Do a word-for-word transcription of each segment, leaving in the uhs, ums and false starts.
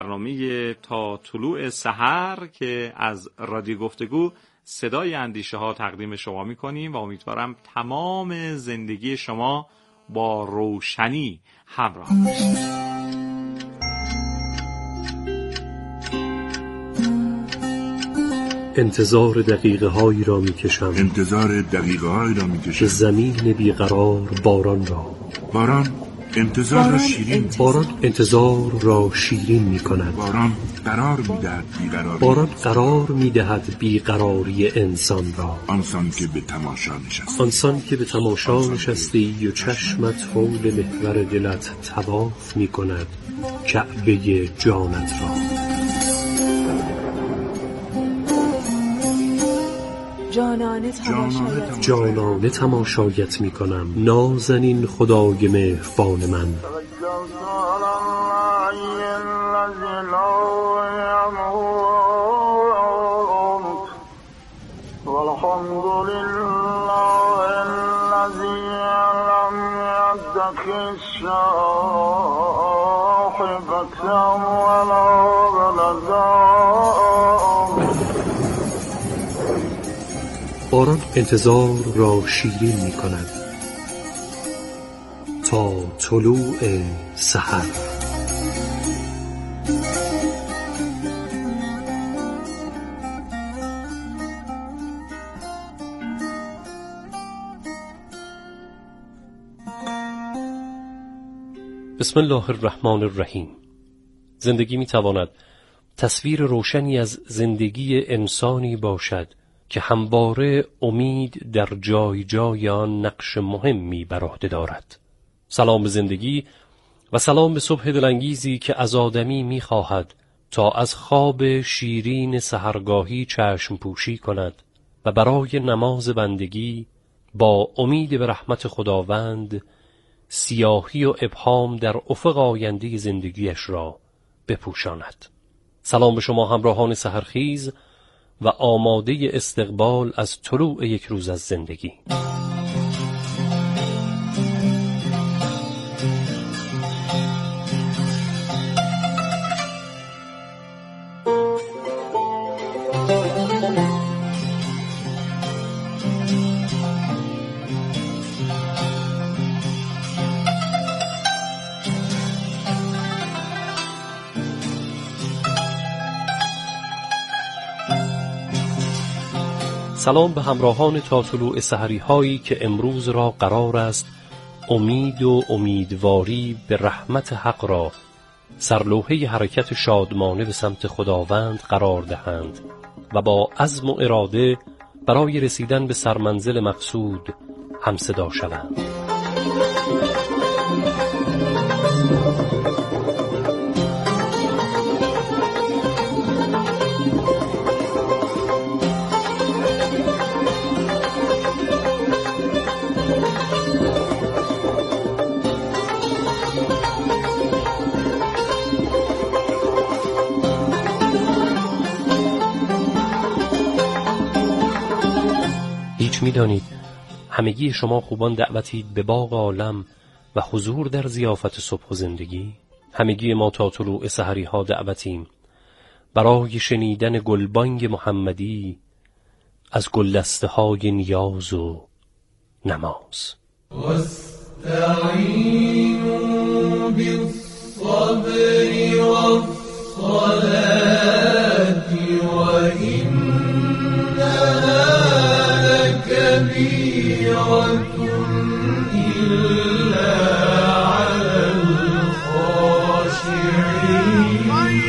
برنامه تا طلوع سحر که از رادیو گفتگو صدای اندیشه ها تقدیم شما می کنیم و امیدوارم تمام زندگی شما با روشنی همراه باشید. انتظار دقیقه هایی را می کشم انتظار دقیقه هایی را می کشم زمین بیقرار باران را باران انتظار باران را شیرین انتظار. باران انتظار را شیرین می کند. باران قرار می دهد بیقراری باران قرار می دهد بیقراری انسان را. آنسان که به تماشا نشستی آنسان که به تماشا نشستی و چشمت حول محور دلت طواف می کند کعبه جانت را. جانانه تماشایت جانانه تماشایت می کنم نازنین خدای مهربان من. باران انتظار را شیرین می کند تا طلوع سحر. بسم الله الرحمن الرحیم. زندگی می تواند تصویر روشنی از زندگی انسانی باشد که همواره امید در جای جای آن نقش مهمی بر عهده دارد. سلام به زندگی و سلام به صبح دلانگیزی که از آدمی می خواهد تا از خواب شیرین سحرگاهی چشم پوشی کند و برای نماز بندگی با امید به رحمت خداوند سیاهی و ابهام در افق آینده زندگیش را بپوشاند. سلام به شما همراهان سحرخیز و آماده استقبال از طلوع یک روز از زندگی. سلام به همراهان تا طلوع سحری هایی که امروز را قرار است امید و امیدواری به رحمت حق را سرلوحه حرکت شادمانه به سمت خداوند قرار دهند و با عزم و اراده برای رسیدن به سرمنزل مقصود همصدا شوند. می دانید همگی شما خوبان دعوتید به باغ عالم و حضور در ضیافت صبح و زندگی. همگی ما تا طلوع سحری ها دعوتیم برای شنیدن گلبانگ محمدی از گلدسته های نیاز و نماز. واستعینوا بالصبر والصلاة وإنها كبيرة إلا على الخاشعين.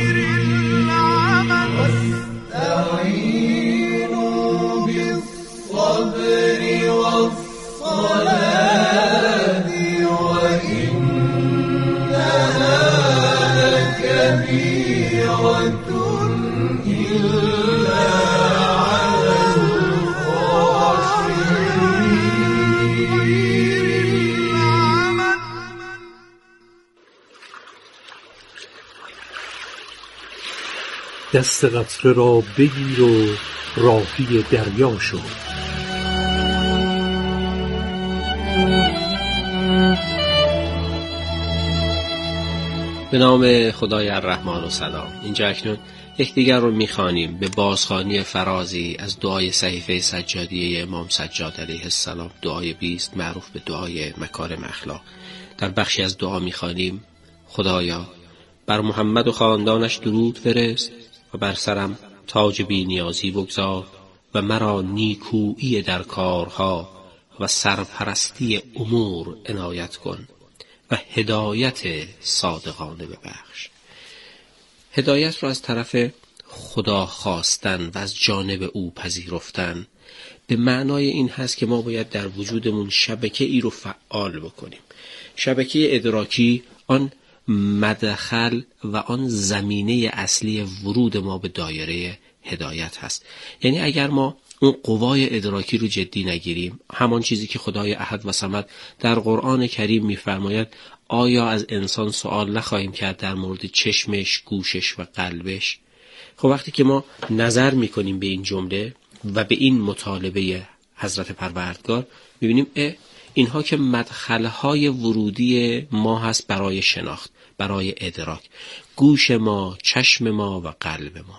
واستعينوا بالصبر والصلاة وإنها لكبيرة إلا دست قطره را بگیر و راهی دریا شو. به نام خدای الرحمن و سلام. اینجا اکنون یکدیگر رو میخوانیم به بازخوانی فرازی از دعای صحیفه سجادیه امام سجاد علیه السلام، دعای بیست معروف به دعای مکارم اخلاق. در بخشی از دعا میخوانیم: خدایا بر محمد و خاندانش درود فرست و بر سرم تاج بی نیازی بگذار و مرا نیکویی در کارها و سرپرستی امور عنایت کن و هدایت صادقانه ببخش. هدایت را از طرف خدا خواستن و از جانب او پذیرفتن به معنای این هست که ما باید در وجودمون شبکه ای رو فعال بکنیم. شبکه ادراکی آن مدخل و آن زمینه اصلی ورود ما به دایره هدایت هست. یعنی اگر ما اون قوای ادراکی رو جدی نگیریم، همان چیزی که خدای احد و صمد در قرآن کریم می‌فرماید آیا از انسان سوال نخواهیم کرد در مورد چشمش، گوشش و قلبش؟ خب وقتی که ما نظر می‌کنیم به این جمله و به این مطالبه حضرت پروردگار، می‌بینیم اینها که مدخل‌های ورودی ما هست برای شناخت، برای ادراک، گوش ما، چشم ما و قلب ما.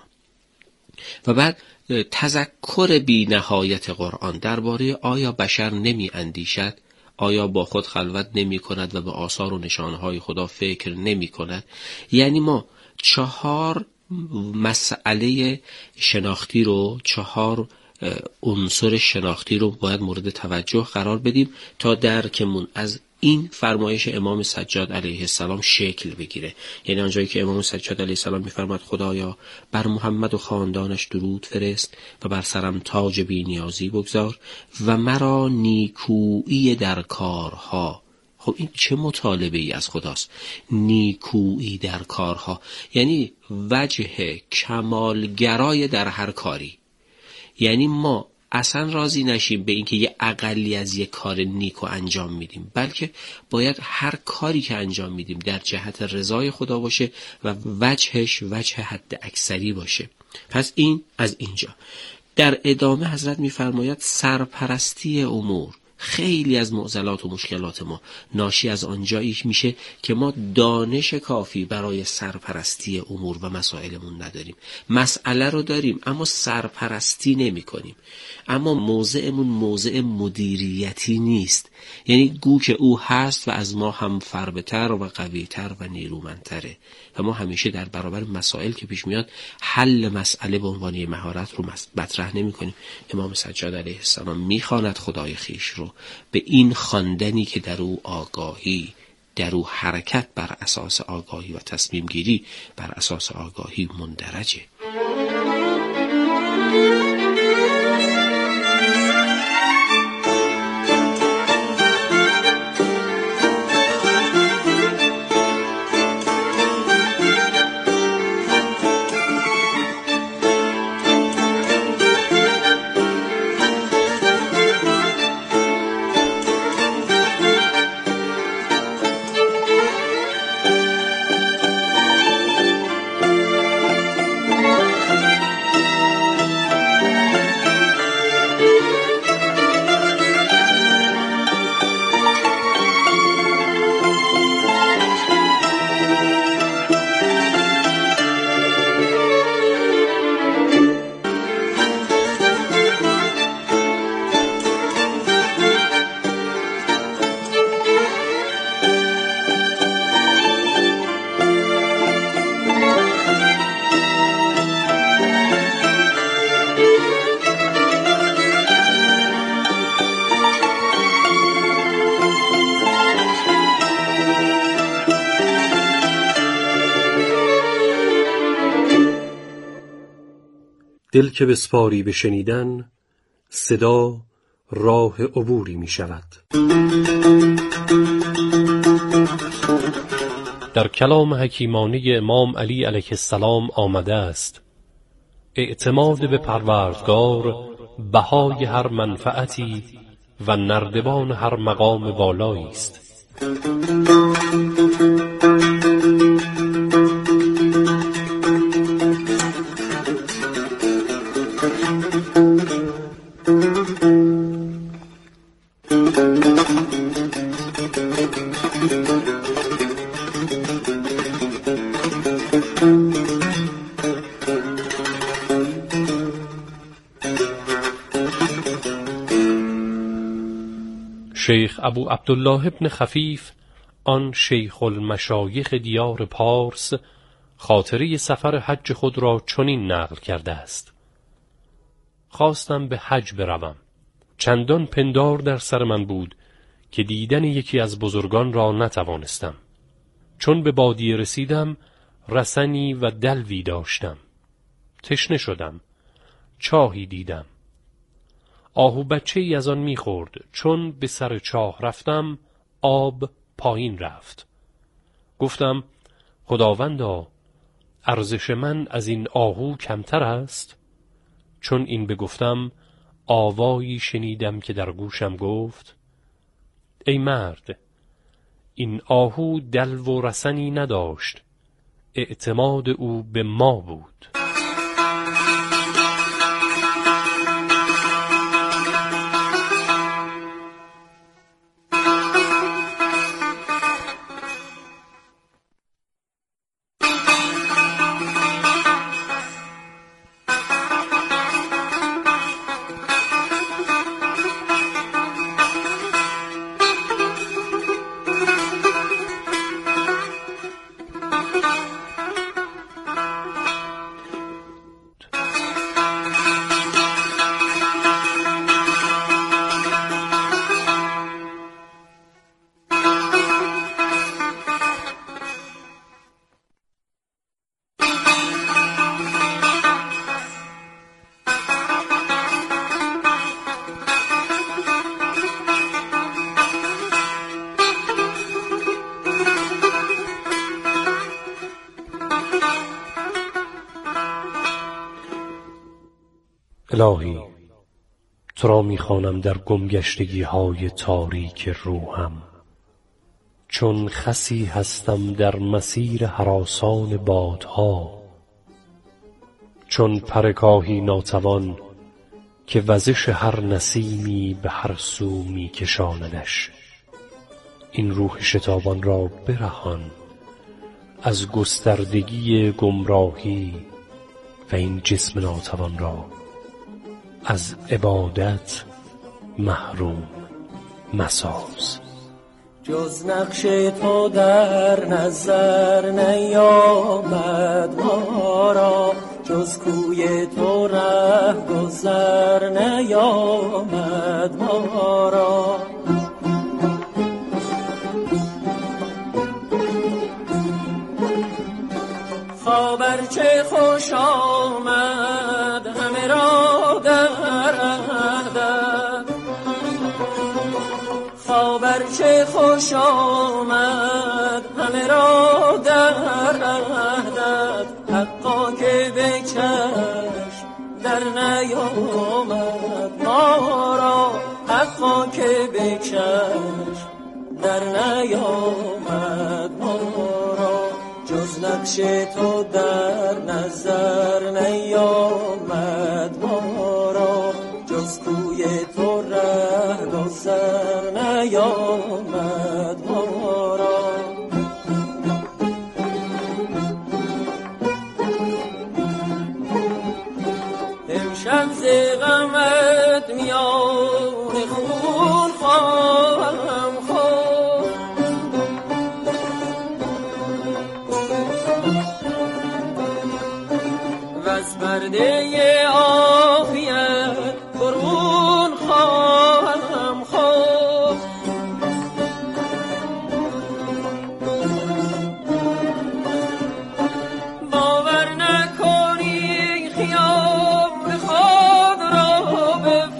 و بعد تذکر بی نهایت قرآن درباره آیا بشر نمی اندیشد، آیا با خود خلوت نمی کند و به آثار و نشانهای خدا فکر نمی کند. یعنی ما چهار مسئله شناختی رو، چهار عنصر شناختی رو باید مورد توجه قرار بدیم تا درکمون از این فرمایش امام سجاد علیه السلام شکل بگیره. یعنی آنجایی که امام سجاد علیه السلام می‌فرماد خدایا بر محمد و خاندانش درود فرست و بر سرم تاج بی نیازی بگذار و مرا نیکویی در کارها. خب این چه مطالبه ای از خداست؟ نیکویی در کارها یعنی وجه کمالگرای در هر کاری. یعنی ما اصلا راضی نشیم به اینکه یه اقلی از یه کار نیکو انجام میدیم، بلکه باید هر کاری که انجام میدیم در جهت رضای خدا باشه و وجهش وجه حد اکثری باشه. پس این از اینجا. در ادامه حضرت میفرماید سرپرستی امور. خیلی از معضلات و مشکلات ما ناشی از آنجایی میشه که ما دانش کافی برای سرپرستی امور و مسائلمون نداریم. مسئله رو داریم اما سرپرستی نمی کنیم. اما موضعمون موضع مدیریتی نیست. یعنی گو که او هست و از ما هم فربتر و قویتر و نیرومندتره و ما همیشه در برابر مسائل که پیش میاد حل مسئله به عنوان مهارت رو مطرح نمی کنیم. امام سجاد علیه السلام میخواند خدای خیش رو به این خواندنی که در او آگاهی، در او حرکت بر اساس آگاهی و تصمیم گیری بر اساس آگاهی مندرجه. دل که بسپاری به شنیدن، صدا راه عبوری می شود. در کلام حکیمانه امام علی علیه السلام آمده است: اعتماد به پروردگار بهای هر منفعتی و نردبان هر مقام بالایی است. شیخ ابو عبدالله ابن خفیف، آن شیخ المشایخ دیار پارس، خاطره سفر حج خود را چنین نقل کرده است: خواستم به حج بروم، چندان پندار در سر من بود که دیدن یکی از بزرگان را نتوانستم. چون به بادیه رسیدم، رسنی و دلوی داشتم. تشنه شدم، چاهی دیدم. آهو بچه ای از آن می‌خورد. چون به سر چاه رفتم، آب پایین رفت. گفتم: خداوندا، ارزش من از این آهو کمتر است؟ چون این بگفتم، آوایی شنیدم که در گوشم گفت: ای مرد، این آهو دلو و رسنی نداشت، اعتماد او به ما بود. الهی، تو را می‌خوانم در گمگشتگی های تاریک روحم، چون خسی هستم در مسیر هراسان بادها، چون پرکاهی ناتوان که وزش هر نسیمی به هر سو می‌کشاندش. این روح شتابان را برهان از گستردگی گمراهی و این جسم ناتوان را از عبادت محروم مساز. جز نقش تو در نظر نیامد ما را، جز کوی تو ره گذر نیامد ما را. خبر چه خوش آمد همه را در اهدت، خبر چه خوش آمد همه را در اهدت. حقا که به چشم در نیامد ما را، حقا که به چشم در نیامد ما را. جز نقش تو در نظر نیامد ما را، جز کوی تو ره گذر نیامد ما را. امشب ز غمت میان خون خواهم خورد، وز پرده عافیت برون خواهم خورد. باور نکنی خیال خود را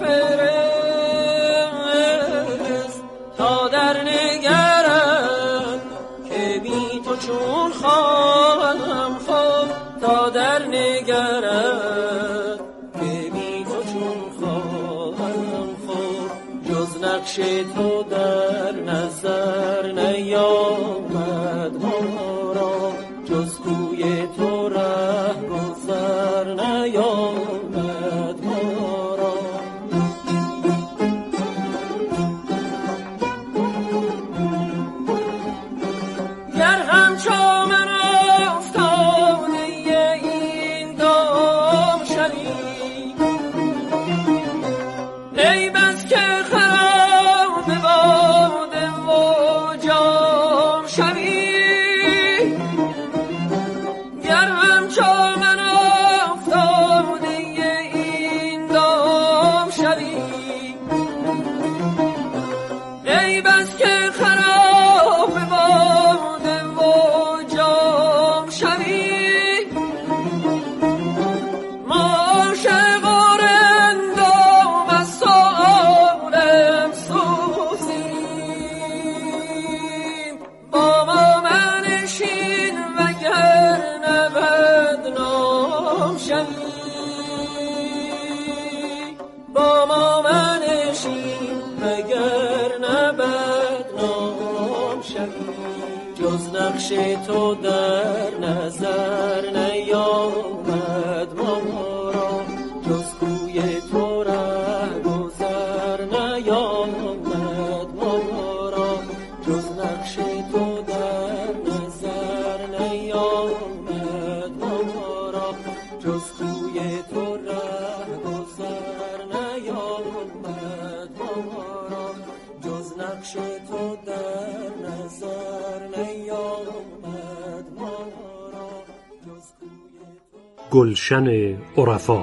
بفرست، تا در نگرد که بی تو چون خواهم خورد. تا در نگرد که بی تو چون خواهم خورد. جز نقش تو در نظر نیامد ما را، جز کوی تو ره گذر نیامد ما را. گر همچو من افتاده این دام شوی، ای بس که خراب با همچو من افتاده این دام شوی، ای بس که خراب باده و جام شوی، ما عاشق و رندام از سؤالم سوزیم، با ما منشین وگرنه بدنام شوی، با ما منشین وگرنه بدنام شوی، جز نقش تو در نظر نیامد ما را، جز کوی تو ره گذر نیامد ما را، جز نقش تو در نظر نیامد ما را، جز کوی تو ره گذر نیامد ما را، جز نقش تو در نظر نیامد ما را، جز کوی تو. گلشن عرفا.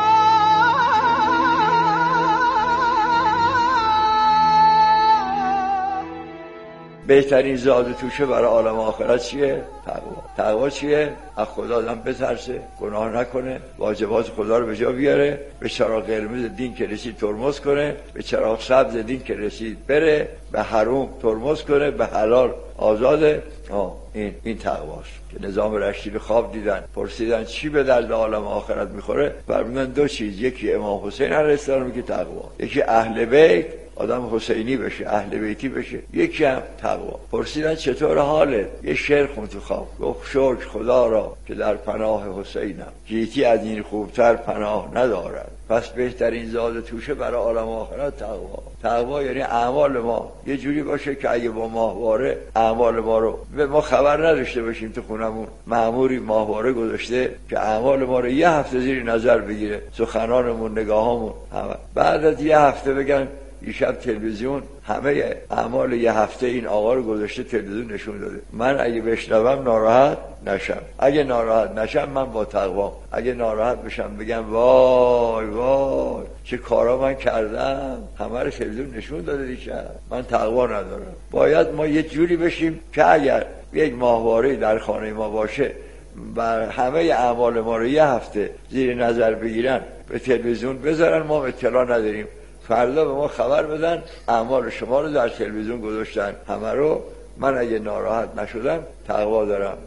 بهترین زاد و توشه برای عالم آخرت چیه؟ تقوا. تقوا چیه؟ از خدا آدم بترسه، گناه نکنه، واجبات خدا رو به جا بیاره، به چراغ قرمز دین که رسید ترمز کنه، به چراغ سبز دین که رسید بره، به حرام ترمز کنه، به حلال آزاده. آه این این تقواست که نظام رشتی رو خواب دیدن، پرسیدن چی به درد عالم آخرت میخوره؟ فرمودن دو چیز، یکی امام حسین علیه السلام که تقوا، یکی اهل بیت، آدم حسینی بشه، اهل بیتی بشه، یکی هم تقوا. پرسیدن چطور حالت؟ یه شعر خوند تو خواب، گفت شکر خدا را که در پناه حسینم، گیتی از این خوبتر پناه ندارد. پس بهترین زاد و توشه برای عالم آخرت تقوا. تقوا یعنی اعمال ما یه جوری باشه که اگه با ماهواره اعمال ما رو به ما خبر نداشته باشیم، تو خونمون مأموری ماهواره گذاشته که اعمال ما رو یه هفته زیر نظر بگیره، سخنانمون، نگاهامون، همه. بعد از یه هفته بگن دیشب تلویزیون همه اعمال یه هفته این آقا رو گذاشته تلویزیون نشون داده. من اگه بشنوم ناراحت نشم، اگه ناراحت نشم من با تقوام، اگه ناراحت بشم بگم وای وای چه کارا من کردم، همه رو تلویزیون نشون داده دیشب، من تقوا ندارم. باید ما یه جوری بشیم که اگر یک ماهواره در خانه ما باشه بر همه اعمال ما رو یه هفته زیر نظر بگیرن، به تلویزیون بذارن، ما اطلاع نداریم، فردا به ما خبر بدن اعمال شما رو در تلویزیون گذاشتن همه رو. من اگه ناراحت نشدم تقوا دارم.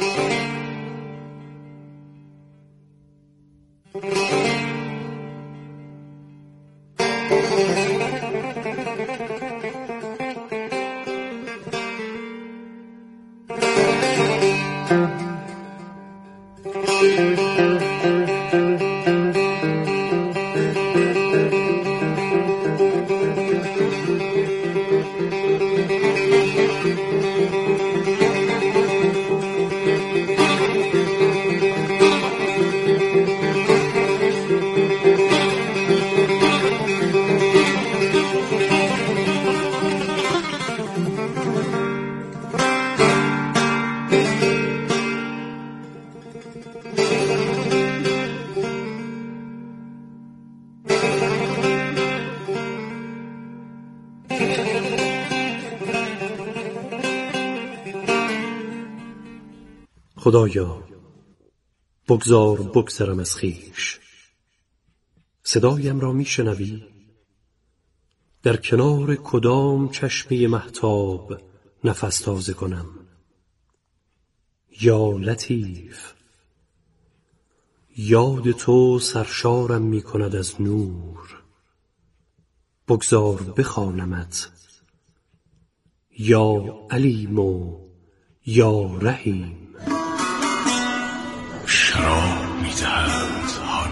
خدایا بگذار بگذرم از خویش، صدایم را میشنوی؟ در کنار کدام چشمه مهتاب نفس تازه کنم؟ یا لطیف، یاد تو سرشارم می کند از نور، بگذار بخوانمت یا علیم و یا رحیم. شراب می دهند هان،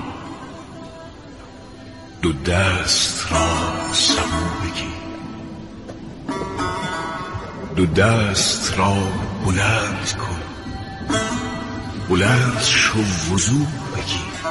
دو دست را سبو بگیر، دو دست را بلند کن، بلند شو وضو بگیر.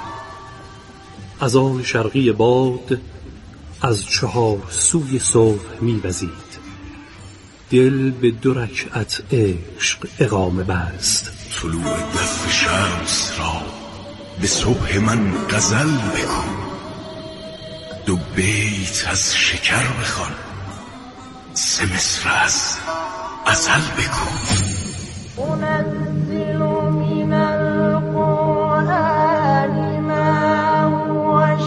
از آن شرقی باد از چهار سوی صبح می وزید، دل به دو رکعت عشق اقامه بست. طلوع دف شمس را به صبح من غزل بکن، دو بیت از شکر بخوان، سه مصر از غزل بکن. أنزل من القرآن ما هو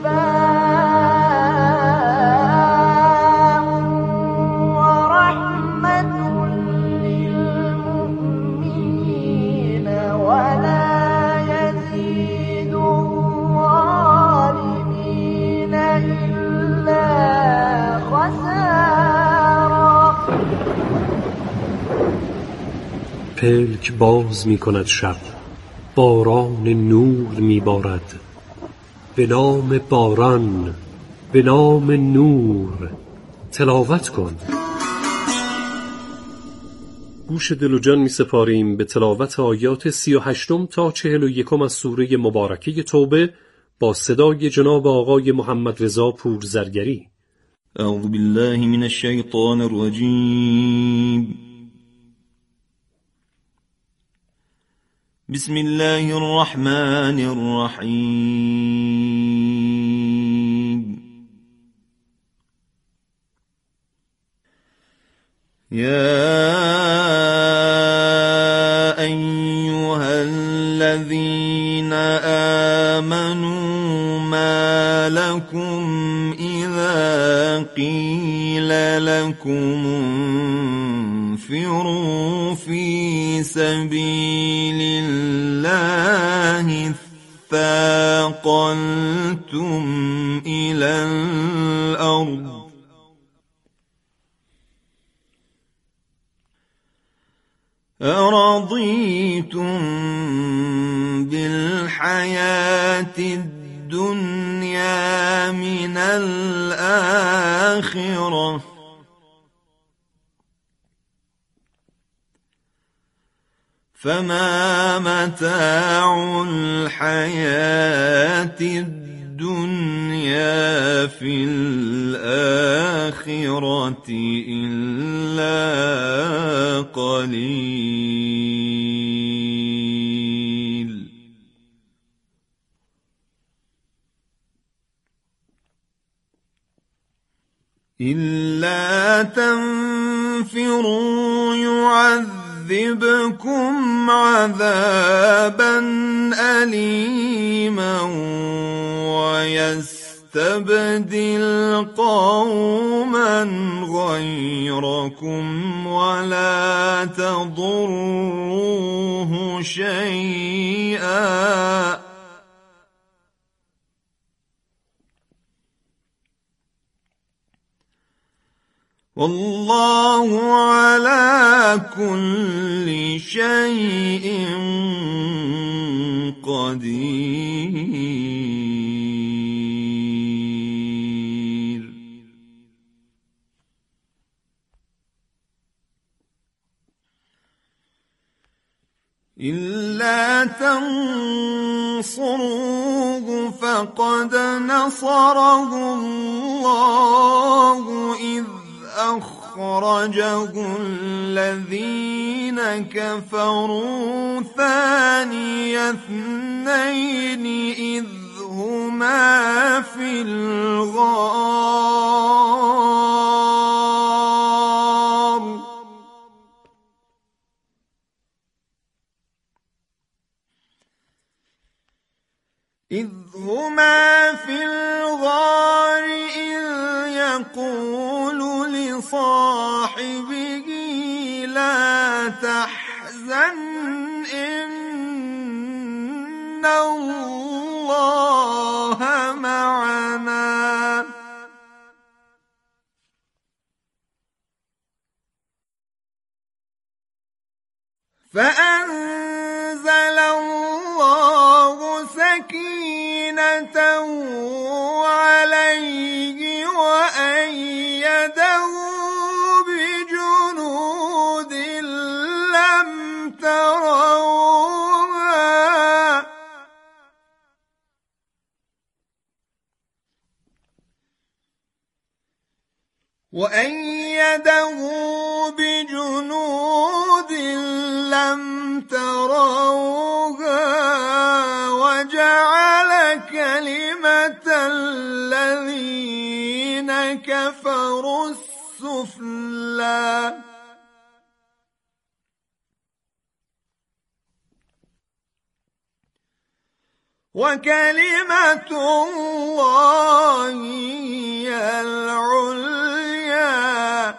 شفاء ورحمة للمؤمنين ولا يزيد الظالمين إلا خسارا. پلک باز می کند شب، باران نور می بارد. به نام باران، به نام نور تلاوت کن. گوش دل و جان می سپاریم به تلاوت آیات سی و هشتم تا چهل و یکم از سوره مبارکه توبه با صدای جناب آقای محمد رضا پورزرگری. اعوذ بالله من الشیطان الرجیم. بسم الله الرحمن الرحیم. یا ایها الذین آمنوا ما لكم اذا قیل لكم انفروا في سبيل الله اثاقلتم إلى الأرض أرضيتم بالحياة الدنيا من الآخرة فما متاع الحياة الدنيا في الآخرة إلا قليل. إلا تنفروا يعذب يعذبكم عذابا أليما ويستبدل قوما غيركم ولا تضروه شيئا والله على كل شيء قدير. إلا تنصروه فقد نصره الله إذ أخرجه الذين كفروا ثاني اثنين إذ هما في الغار إذ هما في الغار إذ يقول لصاحبه لا تحزن إن الله معنا فأنزل الله سكينته عليه وأيده بجنود لم تروها وأيده بجنود لم تروها وجعل كلمة الذين كفروا السفلى وكلمة الله هي العليا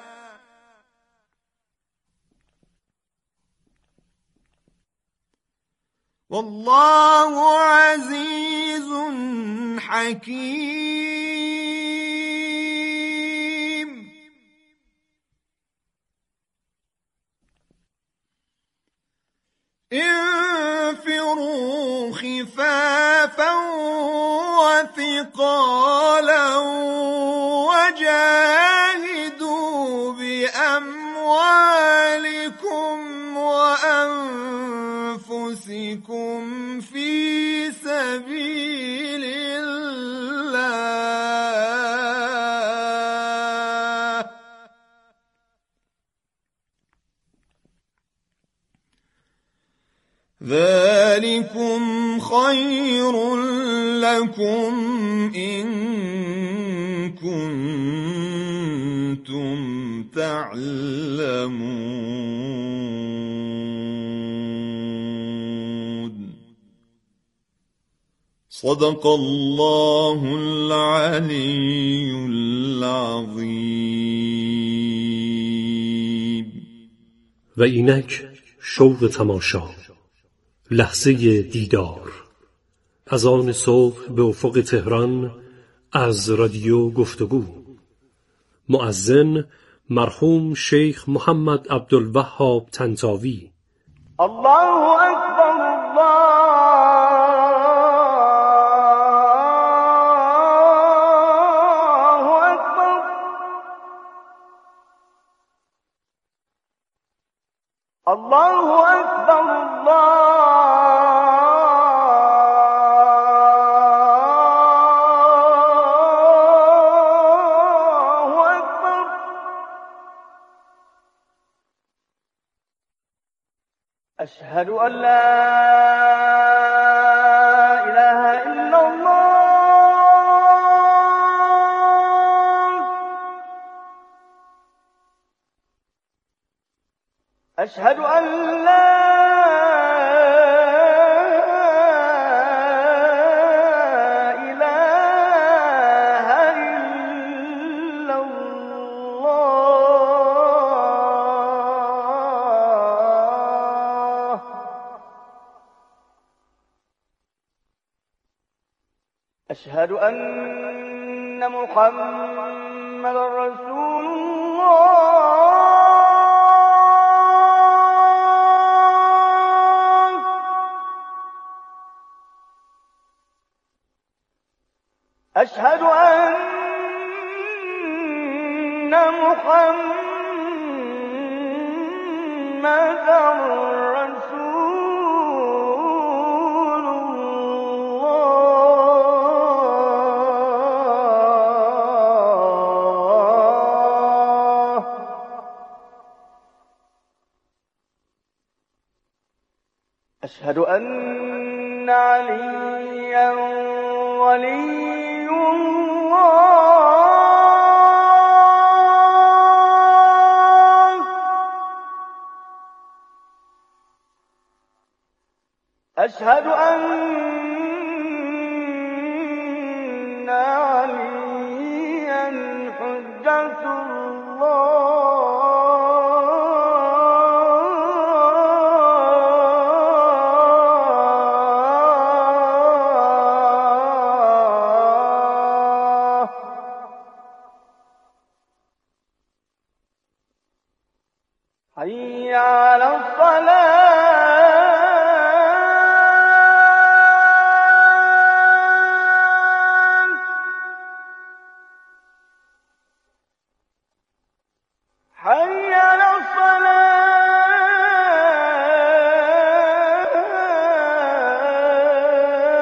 والله عزيز حكيم. انفروا خفافا وثقالا وجاهدوا بأموالكم وأنفسكم في سبيل الله ذلكم خير لكم إن كنتم تعلمون. صدق الله العلي العظیم. و اینک شوق تماشا، لحظه دیدار، از آن صبح به افق تهران از رادیو گفتگو. مؤذن مرحوم شیخ محمد عبدالوهاب طنطاوی. الله اکبر الله اکبر. الله اکبر الله أشهد أن لا إله إلا الله. أشهد أن لا إله إلا الله. أشهد أن محمد رسول الله. أشهد أن محمد رسول الله. أشهد أن عليا ولي الله. أشهد أن